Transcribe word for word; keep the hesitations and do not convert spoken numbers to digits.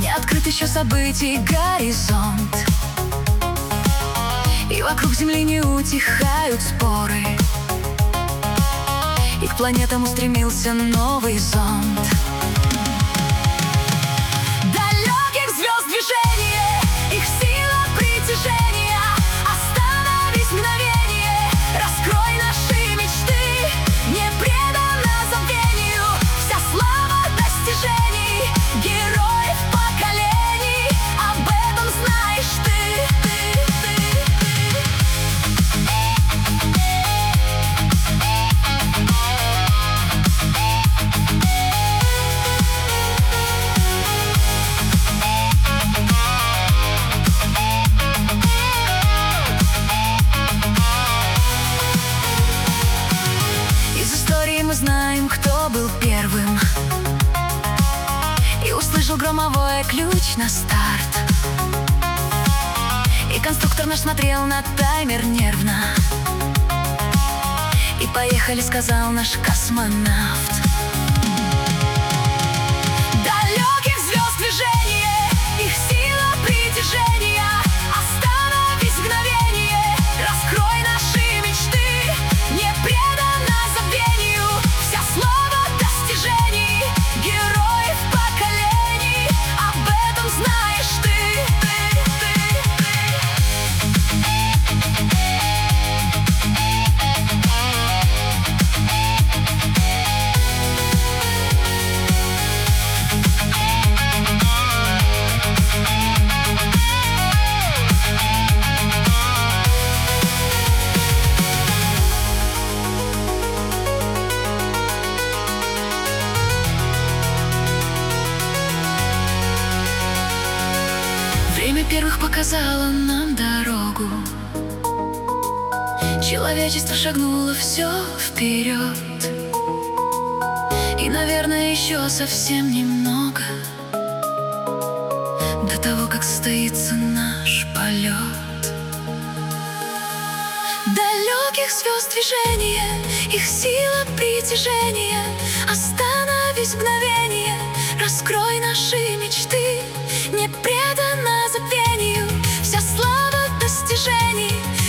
Не открыт еще событий горизонт, и вокруг Земли не утихают споры, и к планетам устремился новый зонд. Далеких звезд движение, их сила притяжения. Остановись мгновение, раскрой наши мечты. Не предана забвению вся слава достижений героев поколений. Об этом знаешь ты, ты, ты, Из истории мы знаем, кто был первым и услышал громовой ключ на старт. И конструктор наш смотрел на таймер нервно. И поехали, сказал наш космонавт. Далеких звезд движение, их сила притяжения. Остановись мгновение, раскрой наши мечты. Не предана забвению вся слава достижений героев поколений. Об этом знаешь ты, ты, ты, Время первых показало нам дорогу. Человечество шагнуло все вперед. И, наверное, еще совсем немного до того, как состоится наш полет. Далеких звезд движение, их сила притяжения. Остановись мгновение, раскрой наши мечты. Не предана забвению вся слава достижений